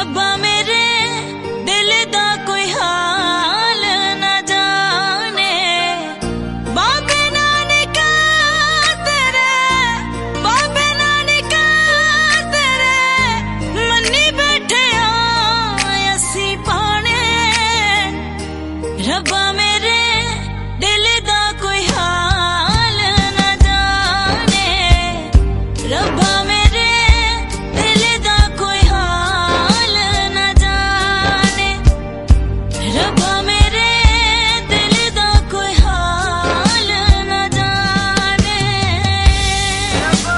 रब्बा मेरे दिल दा कोई हाल न जाने। बाबे नानक तेरे, बाबे नानक तेरे मन्नी बैठे असी पाने। रब्बा मेरे दिल दा कोई हाल न जाने। रब्बा मेरे दिल दा कोई हाल न जाने। रब्बा मेरे दिल दा कोई हाल न जाने। रब्बा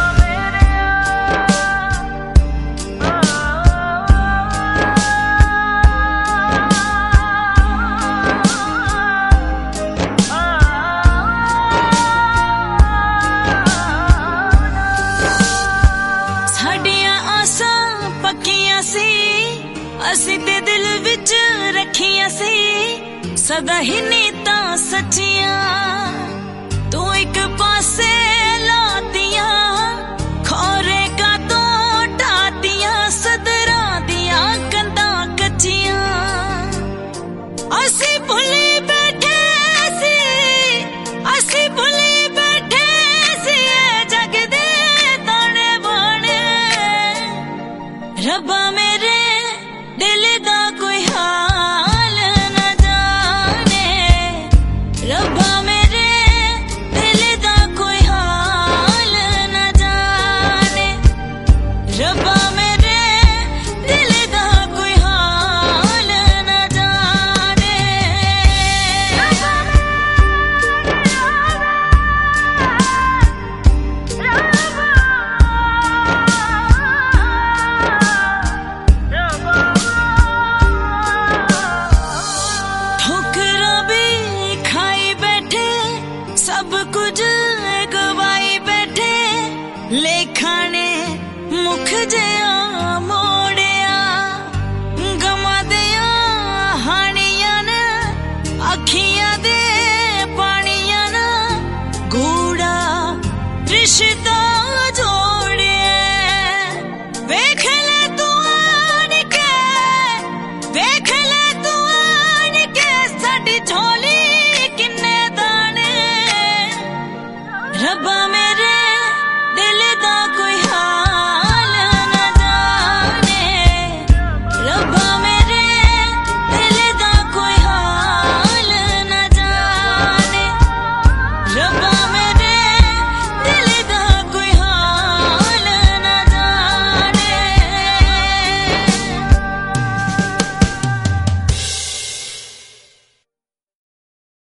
साडियां आसां पक्कियां सी, असी ते दिल विच रखियां सी सदा ही नीतां सच्चियां। तू एक पासे लातियां खोरे का तो ढातियां सदरां दियां कंधां कच्चियां। असी भुली बैठे सी, असी भुली बैठे सी जग दे ताने बाने। रब्बा मेरे दिल दा कोई हाल न जाने। रब्बा मेरे दिल दा कोई हाल न जाने। रब्बा मेरे दिल दा कोई हाल न जाने। ठोकरां भी खाई बैठे, सब कुछ गवाई बैठे, लेखा ने मुख जे